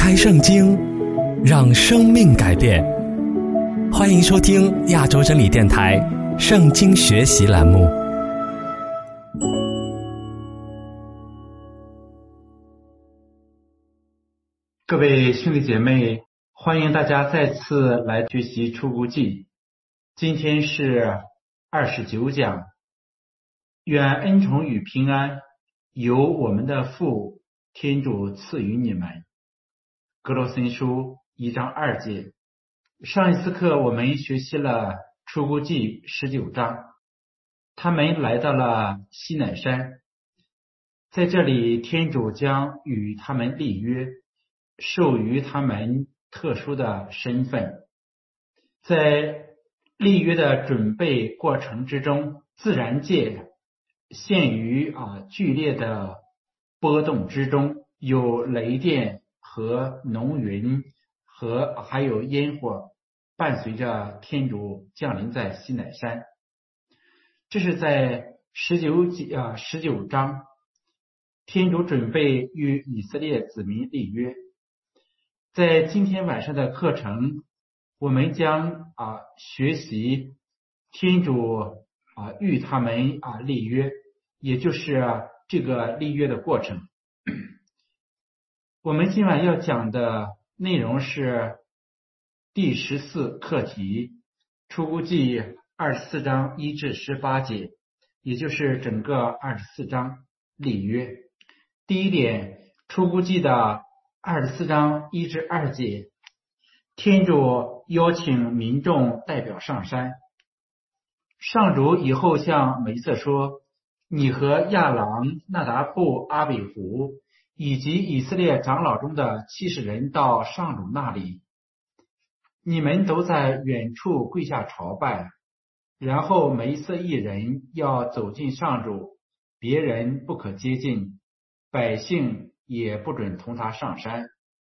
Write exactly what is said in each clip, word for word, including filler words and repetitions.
开圣经，让生命改变。欢迎收听亚洲真理电台圣经学习栏目。 各位兄弟姐妹，欢迎大家再次来学习出谷记。今天是二十九讲。愿恩宠与平安由我们的父天主赐予你们。格罗森书一章二节。上一次课我们学习了出谷记十九章，他们来到了西乃山，在这里天主将与他们立约，授予他们特殊的身份。在立约的准备过程之中，自然界陷于啊剧烈的波动之中，有雷电和浓云和还有烟火伴随着天主降临在西乃山。这是在十九啊十九章，天主准备与以色列子民立约。在今天晚上的课程，我们将啊学习天主啊与他们啊立约，也就是啊这个立约的过程。我们今晚要讲的内容是第十四课题，出谷记二十四章一至十八节，也就是整个二十四章立约。第一点，出谷记的二十四章一至二节，天主邀请民众代表上山。上主以后向梅瑟说，你和亚郎、纳达布、阿比胡以及以色列长老中的七十人到上主那里，你们都在远处跪下朝拜，然后梅瑟一人要走进上主，别人不可接近，百姓也不准同他上山。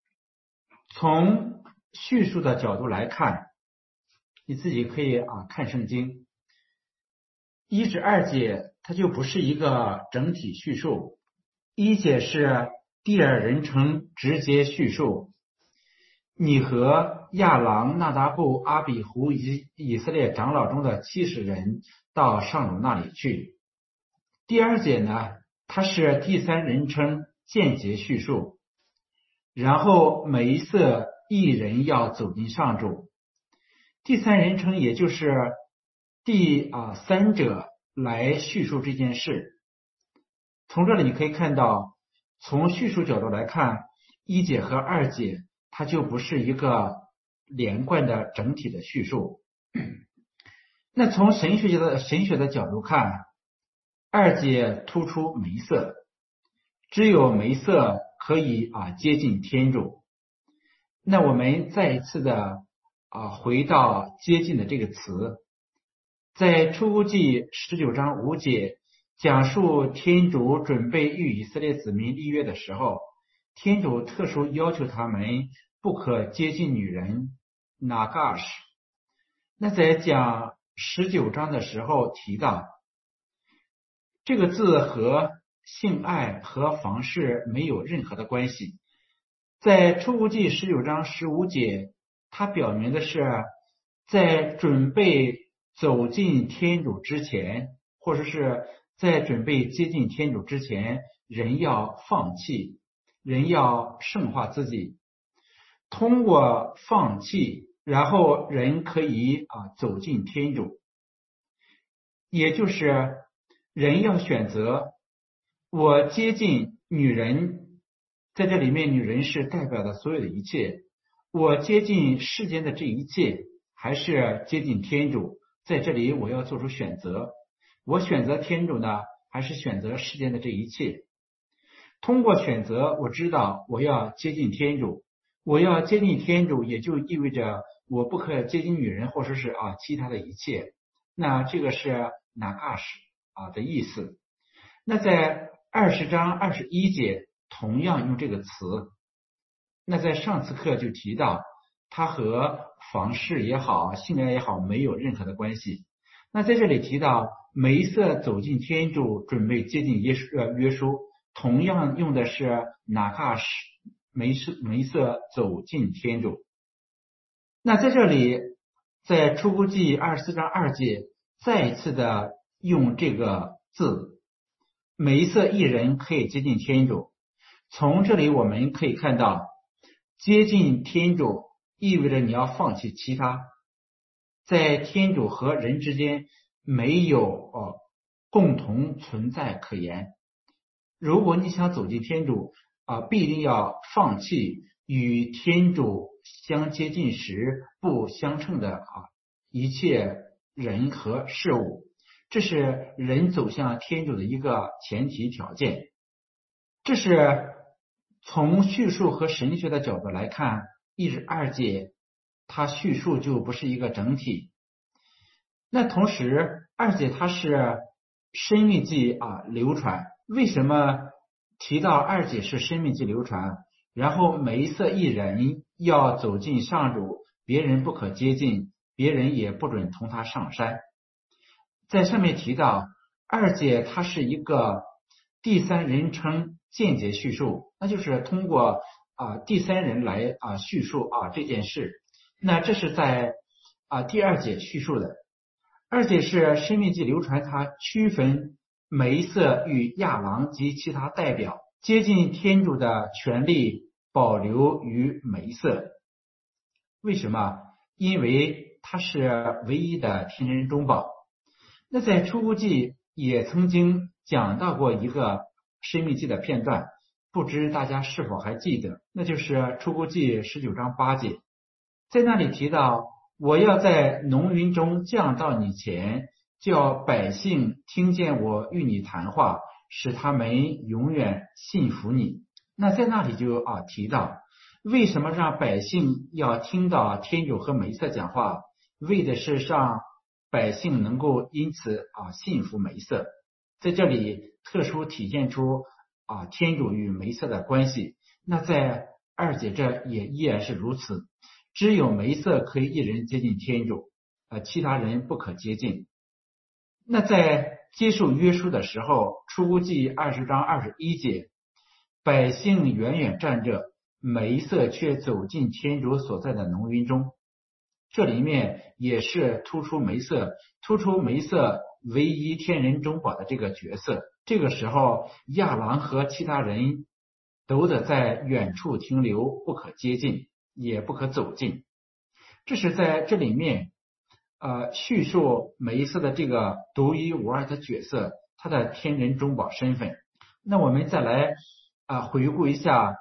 从叙述的角度来看，你自己可以啊看圣经一至二节，它就不是一个整体叙述。一节是第二人称直接叙述，你和亚郎、纳达布、阿比胡以及以色列长老中的七十人到上主那里去。第二节呢，它是第三人称间接叙述，然后梅瑟一人要走进上主。第三人称也就是第啊三者来叙述这件事。从这里你可以看到，从叙述角度来看，一节和二节它就不是一个连贯的整体的叙述。那从神学的神学的角度看，二节突出梅瑟，只有梅瑟可以啊接近天主。那我们再一次的啊回到接近的这个词，在出谷记十九章五节讲述天主准备与以色列子民立约的时候，天主特殊要求他们不可接近女人 nagash。 那在讲十九章的时候提到，这个字和性爱和房事没有任何的关系。在出谷记十九章十五节，它表明的是在准备走进天主之前，或者是在准备接近天主之前，人要放弃，人要圣化自己。通过放弃，然后人可以啊走进天主，也就是人要选择，我接近女人，在这里面女人是代表的所有的一切，我接近世间的这一切，还是接近天主，在这里我要做出选择，我选择天主呢，还是选择世间的这一切。通过选择，我知道我要接近天主，我要接近天主也就意味着我不可接近女人或者是啊其他的一切。那这个是 nagash 啊的意思。那在二十章二十一节同样用这个词。那在上次课就提到，它和房事也好，性爱也好没有任何的关系。那在这里提到梅瑟走进天主，准备接近耶稣呃约书，同样用的是 nagash 梅瑟梅瑟走进天主。那在这里，在出谷记二十四章二节再一次的用这个字，梅瑟一人可以接近天主。从这里我们可以看到，接近天主意味着你要放弃其他，在天主和人之间没有呃共同存在可言。如果你想走进天主啊、呃，必定要放弃与天主相接近时不相称的啊一切人和事物，这是人走向天主的一个前提条件。这是从叙述和神学的角度来看，一至二节它叙述就不是一个整体。那同时二节它是生命记啊流传，为什么提到二节是生命记流传，然后梅瑟一人要走进上主，别人不可接近，别人也不准同他上山。在上面提到二节它是一个第三人称间接叙述，那就是通过啊、呃、第三人来啊、呃、叙述啊这件事。那这是在啊、呃、第二节叙述的。二节是生命记流传，它区分梅瑟与亚郎及其他代表接近天主的权利保留于梅瑟。为什么？因为他是唯一的天人中保。那在出谷记也曾经讲到过一个生命记的片段，不知大家是否还记得？那就是出谷记十九章八节，在那里提到，我要在浓云中降到你前，叫百姓听见我与你谈话，使他们永远信服你。那在那里就啊提到，为什么让百姓要听到天主和梅瑟讲话，为的是让百姓能够因此啊信服梅瑟。在这里特殊体现出啊天主与梅瑟的关系。那在二节这也依然是如此，只有梅瑟可以一人接近天主，呃，其他人不可接近。那在接受约书的时候，出谷记二十章二十一节，百姓远远站着，梅瑟却走进天主所在的浓云中。这里面也是突出梅瑟，突出梅瑟唯一天人中保的这个角色。这个时候，亚郎和其他人都得在远处停留，不可接近，也不可走近。这是在这里面呃叙述梅瑟的这个独一无二的角色，他的天人中保身份。那我们再来啊、呃、回顾一下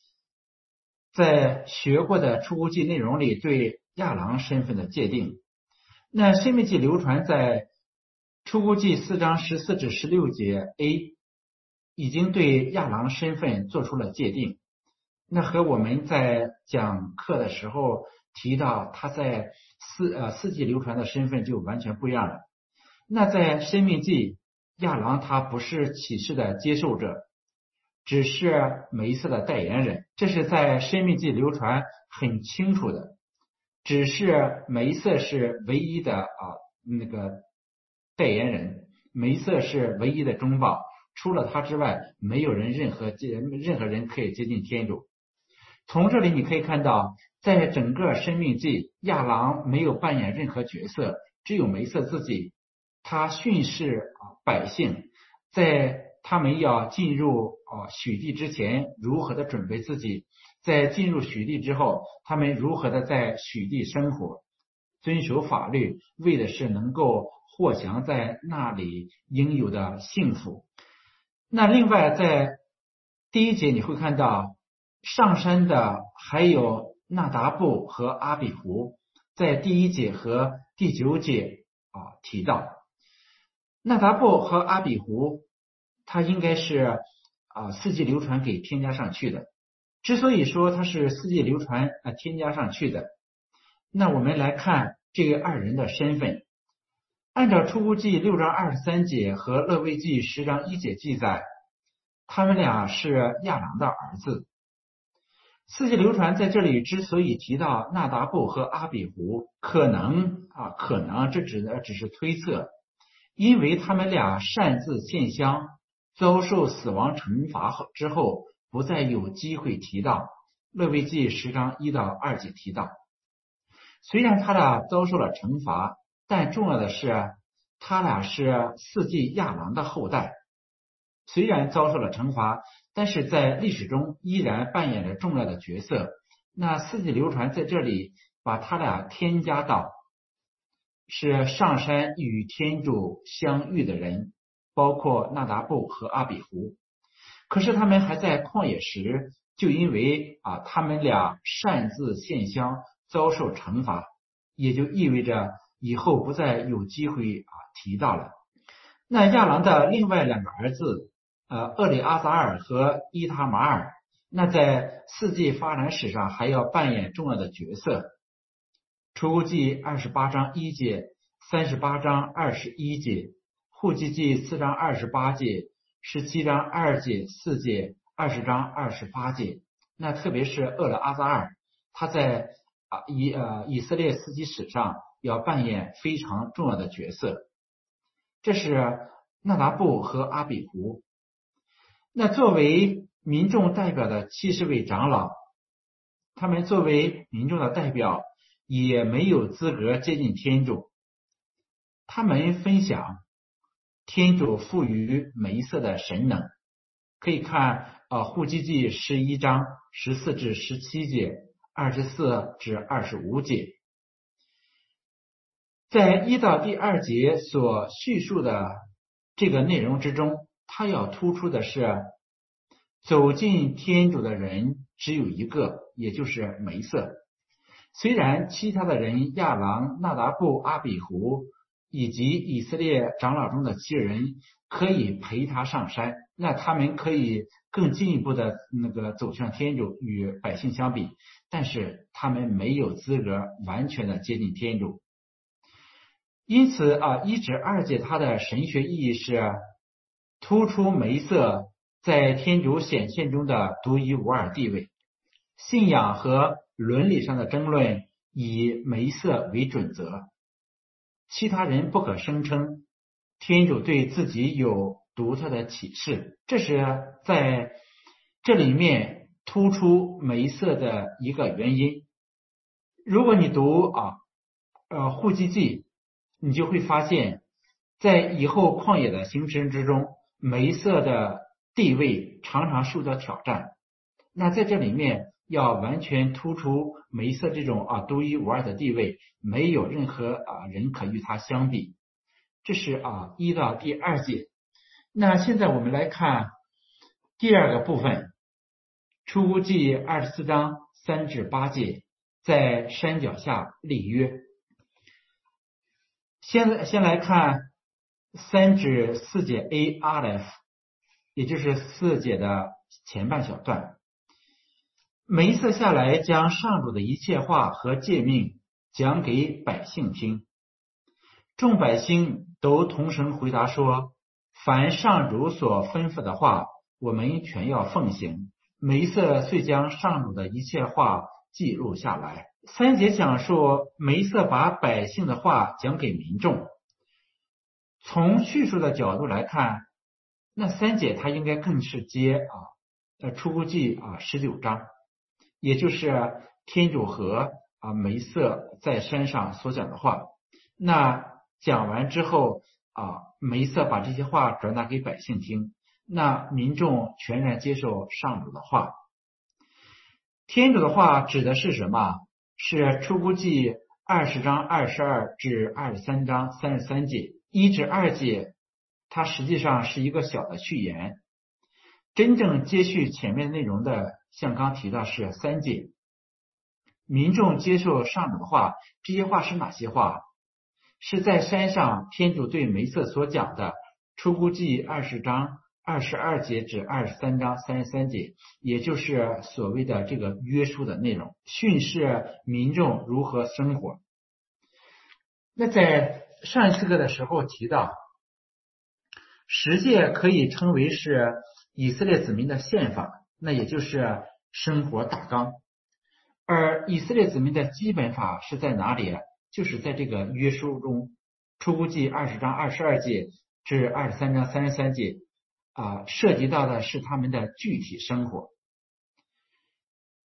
在学过的出谷记内容里对亚郎身份的界定。那生命记流传在出谷记四章十四至十六节 A 已经对亚郎身份做出了界定。那和我们在讲课的时候提到他在四呃四季流传的身份就完全不一样了。那在生命记，亚郎他不是启示的接受者，只是梅瑟的代言人，这是在生命记流传很清楚的。只是梅瑟是唯一的啊那个代言人，梅瑟是唯一的中保，除了他之外，没有人任何任何人可以接近天主。从这里你可以看到，在整个生命记，亚郎没有扮演任何角色，只有梅瑟自己。他训示啊百姓，在他们要进入啊许地之前，如何的准备自己。在进入许地之后，他们如何的在许地生活，遵守法律，为的是能够获享在那里应有的幸福。那另外在第一节你会看到上山的还有纳达布和阿比胡，在第一节和第九节啊提到纳达布和阿比胡，他应该是啊四季流传给添加上去的。之所以说它是四季流传啊添加上去的，那我们来看这个二人的身份。按照出谷记六章二十三节和勒未记十章一节记载，他们俩是亚郎的儿子。四季流传在这里之所以提到纳达布和阿比胡，可能啊可能这指的只是推测，因为他们俩擅自献香，遭受死亡惩罚之后不再有机会提到， 勒未记十章一到二节提到，虽然他俩遭受了惩罚，但重要的是他俩是四季亚郎的后代。虽然遭受了惩罚，但是在历史中依然扮演着重要的角色。那四季流传在这里把他俩添加到是上山与天主相遇的人，包括纳达布和阿比胡。可是他们还在旷野时，就因为啊他们俩擅自献香遭受惩罚，也就意味着以后不再有机会啊提到了。那亚郎的另外两个儿子呃厄里阿撒尔和伊塔马尔，那在四季发展史上还要扮演重要的角色。出谷记二十八章一节、三十八章二十一节、户籍记四章二十八节、十七章二节、四节、二十章二十八节。那特别是厄里阿撒尔，他在啊以呃以色列四季史上要扮演非常重要的角色。这是纳达布和阿比胡。那作为民众代表的七十位长老，他们作为民众的代表，也没有资格接近天主。他们分享天主赋予梅瑟的神能，可以看呃户籍记十一章十四至十七节、二十四至二十五节。在一到第二节所叙述的这个内容之中，他要突出的是走进天主的人只有一个，也就是梅瑟。虽然其他的人亚郎、纳达布、阿比胡以及以色列长老中的七人可以陪他上山，那他们可以更进一步的那个走向天主，与百姓相比，但是他们没有资格完全的接近天主。因此啊，一至二节它的神学意义是突出梅瑟在天主显现中的独一无二地位。信仰和伦理上的争论以梅瑟为准则，其他人不可声称天主对自己有独特的启示，这是在这里面突出梅瑟的一个原因。如果你读啊呃户籍记，你就会发现在以后旷野的行程之中，梅瑟的地位常常受到挑战。那在这里面要完全突出梅瑟这种啊独一无二的地位，没有任何啊人可与他相比。这是啊一到第二节。那现在我们来看第二个部分，出谷记二十四章三至八节，在山脚下立约。先先来看三至四节 A Aleph， 也就是四节的前半小段。梅瑟下来将上主的一切话和诫命讲给百姓听，众百姓都同声回答说，凡上主所吩咐的话，我们全要奉行。梅瑟遂将上主的一切话记录下来。三节讲述梅瑟把百姓的话讲给民众。从叙述的角度来看，那三节它应该更是接啊呃出谷记啊十九章，也就是天主和啊梅瑟在山上所讲的话。那讲完之后啊，梅瑟把这些话转达给百姓听，那民众全然接受上主的话。天主的话指的是什么？是出谷记二十章二十二至二十三章三十三节，一至二节，它实际上是一个小的序言。真正接续前面内容的，像刚提到是三节。民众接受上主的话，这些话是哪些话？是在山上天主对梅瑟所讲的出谷记二十章二十二节至二十三章三十三节，也就是所谓的这个约书的内容，训示民众如何生活。那在上一次课的时候提到，十诫可以称为是以色列子民的宪法，那也就是生活大纲。而以色列子民的基本法是在哪里？就是在这个约书中，出谷记二十章二十二节至二十三章三十三节啊，涉及到的是他们的具体生活。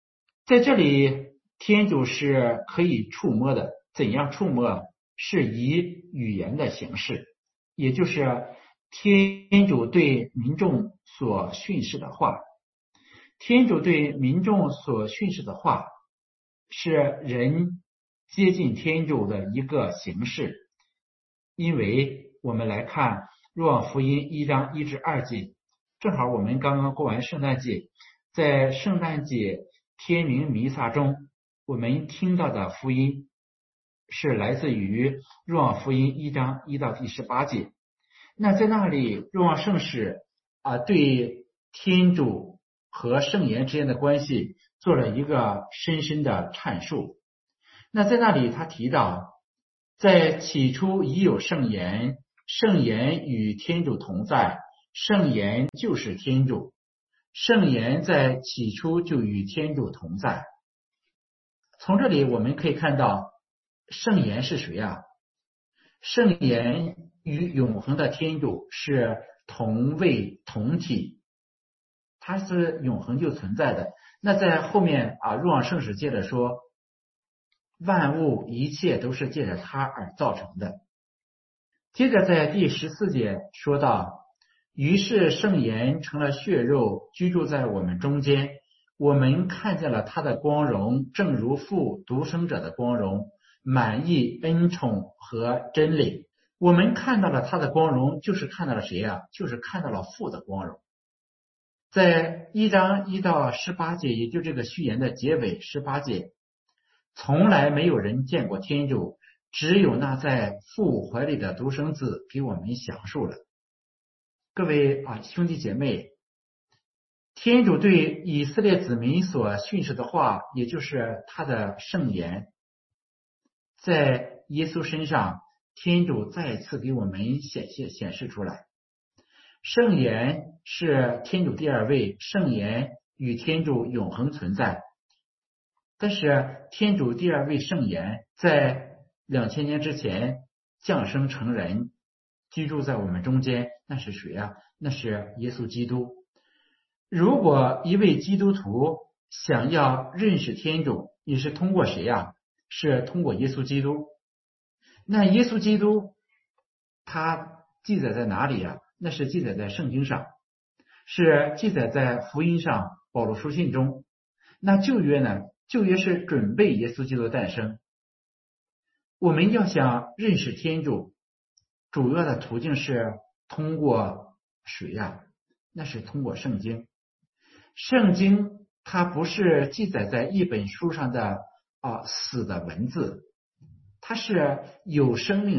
在这里，天主是可以触摸的，怎样触摸？是以语言的形式，也就是天主对民众所训示的话。天主对民众所训示的话，是人接近天主的一个形式。因为我们来看若望福音一章一至二节，正好我们刚刚过完圣诞节，在圣诞节天明弥撒中，我们听到的福音是来自于若望福音一章一到第十八节。那在那里，若望圣使啊对天主和圣言之间的关系做了一个深深的阐述。那在那里他提到，在起初已有圣言，圣言与天主同在，圣言就是天主，圣言在起初就与天主同在。从这里我们可以看到，圣言是谁啊？圣言与永恒的天主是同位同体，它是永恒就存在的。那在后面啊，若望圣使接着说，万物一切都是借着他而造成的。接着在第十四节说到，于是圣言成了血肉，居住在我们中间，我们看见了他的光荣，正如父独生者的光荣，满溢恩宠和真理。我们看到了他的光荣，就是看到了谁啊？就是看到了父的光荣。在一章一到十八节，也就这个序言的结尾十八节，从来没有人见过天主，只有那在父怀里的独生子给我们详述了。各位啊，兄弟姐妹，天主对以色列子民所训示的话，也就是他的圣言，在耶稣身上，天主再次给我们显现显示出来。圣言是天主第二位，圣言与天主永恒存在。但是天主第二位圣言在两千年之前降生成人，居住在我们中间，那是谁啊？那是耶稣基督。如果一位基督徒想要认识天主，你是通过谁啊？是通过耶稣基督。那耶稣基督他记载在哪里啊？那是记载在圣经上，是记载在福音上，保罗书信中。那旧约呢？旧约是准备耶稣基督的诞生。我们要想认识天主，主要的途径是通过谁呀？那是通过圣经。圣经它不是记载在一本书上的啊死的文字，它是有生命